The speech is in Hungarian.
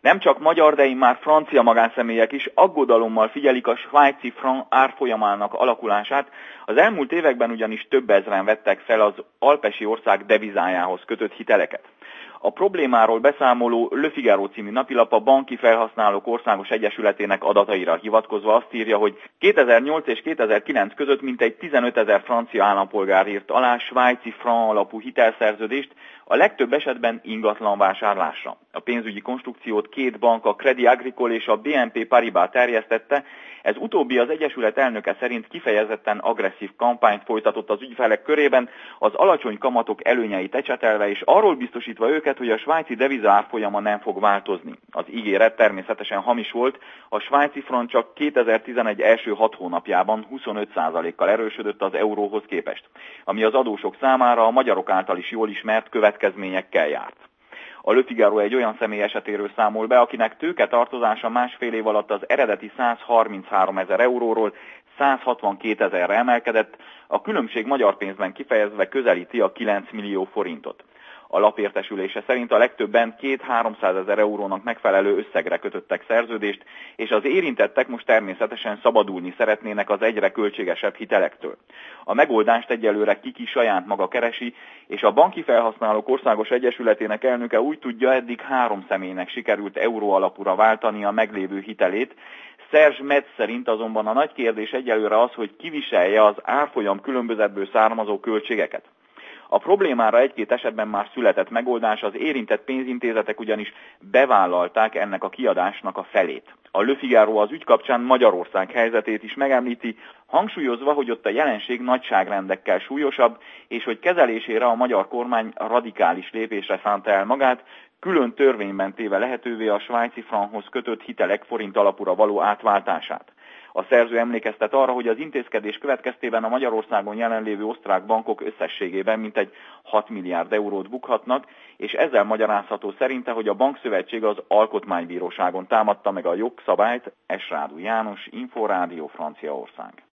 Nem csak magyar, de immár francia magánszemélyek is aggodalommal figyelik a svájci frank árfolyamának alakulását, az elmúlt években ugyanis több ezren vettek fel az alpesi ország devizájához kötött hiteleket. A problémáról beszámoló Le Figaro című napilap a Banki Felhasználók Országos Egyesületének adataira hivatkozva azt írja, hogy 2008 és 2009 között mintegy 15 000 francia állampolgár írt alá svájci frank alapú hitelszerződést, a legtöbb esetben ingatlan vásárlásra. A pénzügyi konstrukciót két bank, a Crédit Agricole és a BNP Paribas terjesztette, ez utóbbi az Egyesület elnöke szerint kifejezetten agresszív kampányt folytatott az ügyfelek körében, az alacsony kamatok előnyeit ecsetelve és arról biztosítva őket, hogy a svájci deviza árfolyama nem fog változni. Az ígéret természetesen hamis volt, a svájci frank csak 2011 első 6 hónapjában 25%-kal erősödött az euróhoz képest, ami az adósok számára a magyarok által is jól ismert következményekkel járt. A Le Figaro egy olyan személy esetéről számol be, akinek tőketartozása másfél év alatt az eredeti 133 000 euróról 162 000-re emelkedett, a különbség magyar pénzben kifejezve közelíti a 9 millió forintot. A lap értesülése szerint a legtöbben 200-300 000 eurónak megfelelő összegre kötöttek szerződést, és az érintettek most természetesen szabadulni szeretnének az egyre költségesebb hitelektől. A megoldást egyelőre Kiki saját maga keresi, és a Banki Felhasználók Országos Egyesületének elnöke úgy tudja, eddig 3 személynek sikerült euró alapúra váltani a meglévő hitelét. Serge Metz szerint azonban a nagy kérdés egyelőre az, hogy ki viselje az árfolyam különbözetből származó költségeket. A problémára egy-két esetben már született megoldás, az érintett pénzintézetek ugyanis bevállalták ennek a kiadásnak a felét. A Le Figaro az ügy kapcsán Magyarország helyzetét is megemlíti, hangsúlyozva, hogy ott a jelenség nagyságrendekkel súlyosabb, és hogy kezelésére a magyar kormány radikális lépésre szánta el magát, külön törvényben téve lehetővé a svájci frankhoz kötött hitelek forint alapúra való átváltását. A szerző emlékeztet arra, hogy az intézkedés következtében a Magyarországon jelenlévő osztrák bankok összességében mintegy 6 milliárd eurót bukhatnak, és ezzel magyarázható szerinte, hogy a bankszövetség az alkotmánybíróságon támadta meg a jogszabályt. S. Rádu János, Inforádió, Franciaország.